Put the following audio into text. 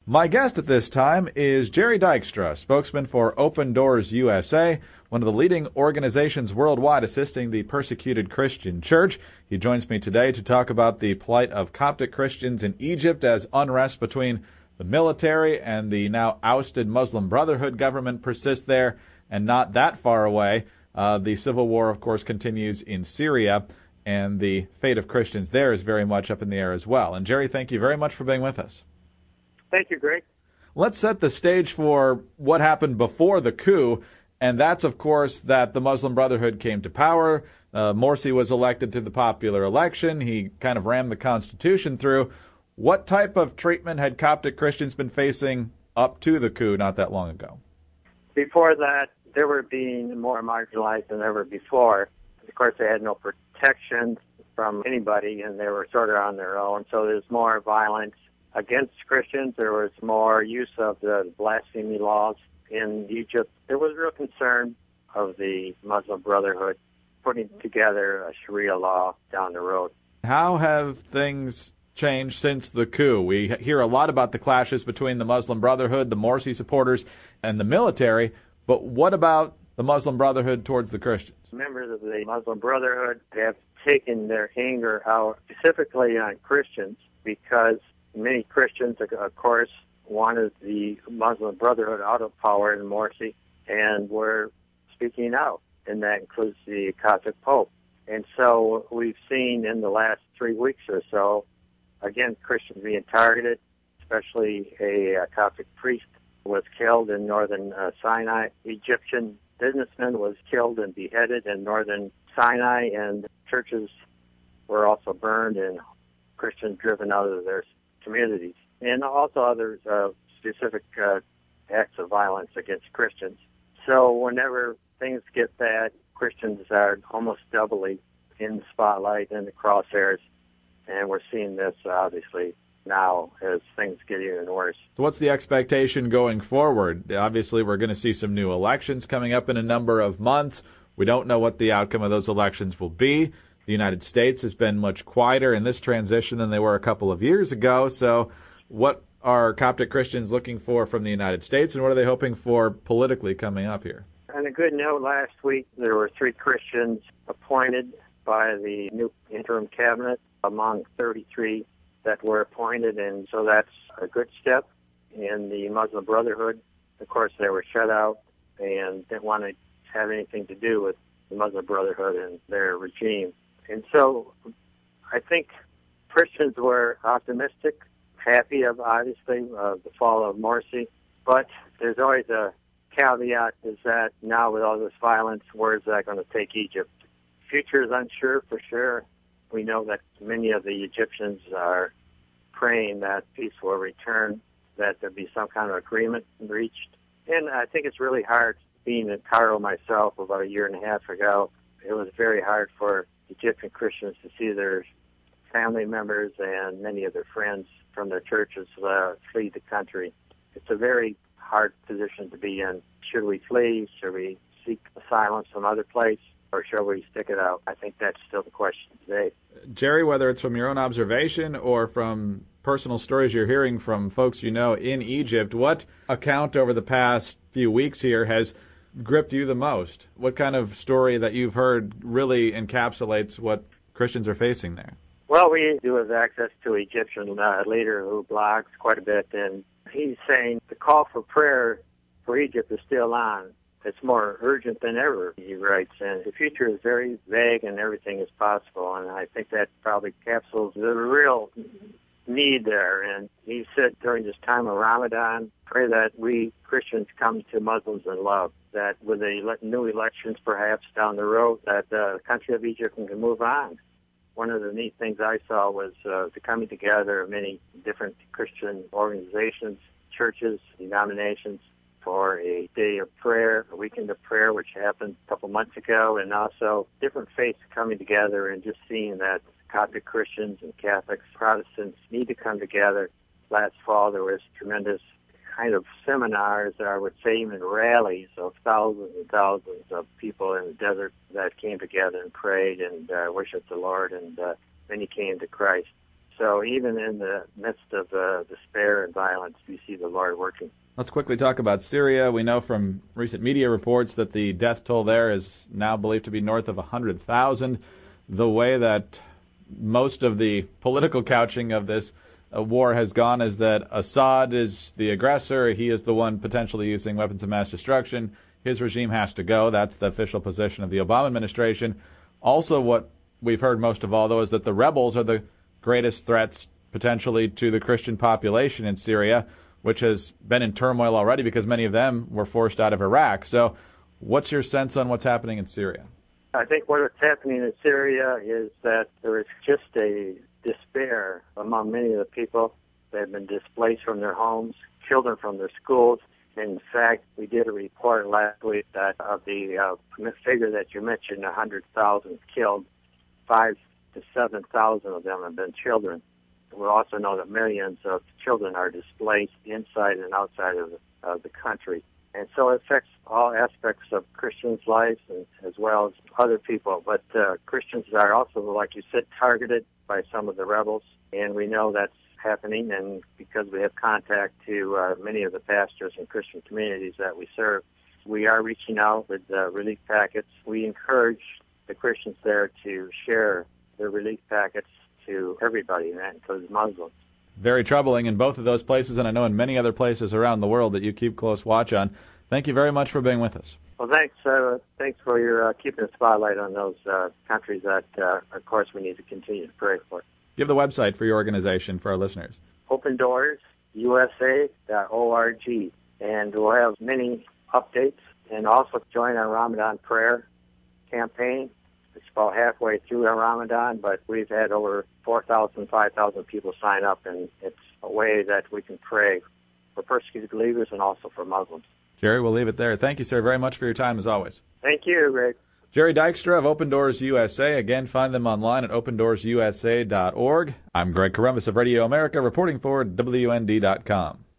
My guest at this time is Jerry Dykstra, spokesman for Open Doors USA, one of the leading organizations worldwide assisting the persecuted Christian church. He joins me today to talk about the plight of Coptic Christians in Egypt as unrest between the military and the now ousted Muslim Brotherhood government persists there, and not that far away. The civil war, of course, continues in Syria, and the fate of Christians there is very much up in the air as well. And Jerry, thank you very much for being with us. Thank you, Greg. Let's set the stage for what happened before the coup, and that's, of course, that the Muslim Brotherhood came to power. Morsi was elected through the popular election. He kind of rammed the Constitution through. What type of treatment had Coptic Christians been facing up to the coup not that long ago? Before that, they were being more marginalized than ever before. Of course, they had no protection from anybody, and they were sort of on their own, so there's more violence against Christians. There was more use of the blasphemy laws in Egypt. There was real concern of the Muslim Brotherhood putting together a Sharia law down the road. How have things changed since the coup? We hear a lot about the clashes between the Muslim Brotherhood, the Morsi supporters, and the military, but what about the Muslim Brotherhood towards the Christians? Members of the Muslim Brotherhood have taken their anger out specifically on Christians because many Christians, of course, wanted the Muslim Brotherhood out of power in Morsi and were speaking out, and that includes the Coptic Pope. And so we've seen in the last 3 weeks or so, again, Christians being targeted, especially a Coptic priest was killed in northern Sinai. Egyptian businessman was killed and beheaded in northern Sinai, and churches were also burned and Christians driven out of their communities, and also other specific acts of violence against Christians. So whenever things get bad, Christians are almost doubly in the spotlight and the crosshairs, and we're seeing this obviously now as things get even worse. So what's the expectation going forward? Obviously, we're going to see some new elections coming up in a number of months. We don't know what the outcome of those elections will be. The United States has been much quieter in this transition than they were a couple of years ago. So what are Coptic Christians looking for from the United States, and what are they hoping for politically coming up here? On a good note, last week there were 3 Christians appointed by the new interim cabinet among 33 that were appointed, and so that's a good step. In the Muslim Brotherhood, of course, they were shut out and didn't want to have anything to do with the Muslim Brotherhood and their regime. And so I think Christians were optimistic, happy of, obviously, the fall of Morsi. But there's always a caveat, is that now with all this violence, where is that going to take Egypt? The future is unsure for sure. We know that many of the Egyptians are praying that peace will return, that there be some kind of agreement reached. And I think it's really hard, being in Cairo myself about a year and a half ago, it was very hard for Egyptian Christians to see their family members and many of their friends from their churches flee the country. It's a very hard position to be in. Should we flee? Should we seek asylum some other place? Or shall we stick it out? I think that's still the question today. Jerry, whether it's from your own observation or from personal stories you're hearing from folks you know in Egypt, what account over the past few weeks here has gripped you the most? What kind of story that you've heard really encapsulates what Christians are facing there? Well, we do have access to an Egyptian leader who blogs quite a bit, and he's saying the call for prayer for Egypt is still on. It's more urgent than ever, he writes, and the future is very vague and everything is possible, and I think that probably capsules the real need there. And he said during this time of Ramadan, pray that we Christians come to Muslims in love, that with the new elections perhaps down the road, that the country of Egypt can move on. One of the neat things I saw was the coming together of many different Christian organizations, churches, denominations, for a day of prayer, a weekend of prayer, which happened a couple months ago, and also different faiths coming together and just seeing that Coptic Christians and Catholics, Protestants need to come together. Last fall, there was tremendous kind of seminars, or I would say even rallies of thousands and thousands of people in the desert that came together and prayed and worshiped the Lord, and many came to Christ. So even in the midst of despair and violence, we see the Lord working. Let's quickly talk about Syria. We know from recent media reports that the death toll there is now believed to be north of 100,000. The way that most of the political couching of this war has gone is that Assad is the aggressor. He is the one potentially using weapons of mass destruction. His regime has to go. That's the official position of the Obama administration. Also, what we've heard most of all, though, is that the rebels are the greatest threats potentially to the Christian population in Syria, which has been in turmoil already because many of them were forced out of Iraq. So what's your sense on what's happening in Syria? I think what's happening in Syria is that there is just a despair among many of the people that have been displaced from their homes, children from their schools. In fact, we did a report last week that of the figure that you mentioned, 100,000 killed, 5,000 to 7,000 of them have been children. We also know that millions of children are displaced inside and outside of the country. And so it affects all aspects of Christians' lives and as well as other people. But Christians are also, like you said, targeted by some of the rebels. And we know that's happening. And because we have contact to many of the pastors and Christian communities that we serve, we are reaching out with relief packets. We encourage the Christians there to share their relief packets to everybody, and that includes Muslims. Very troubling in both of those places, and I know in many other places around the world that you keep close watch on. Thank you very much for being with us. Well, thanks. Thanks for your keeping a spotlight on those countries that, of course, we need to continue to pray for. Give the website for your organization for our listeners. OpenDoorsUSA.org, and we'll have many updates, and also join our Ramadan prayer campaign. It's about halfway through our Ramadan, but we've had over 4,000, 5,000 people sign up, and it's a way that we can pray for persecuted believers and also for Muslims. Jerry, we'll leave it there. Thank you, sir, very much for your time, as always. Thank you, Greg. Jerry Dykstra of Open Doors USA. Again, find them online at opendoorsusa.org. I'm Greg Corombos of Radio America, reporting for WND.com.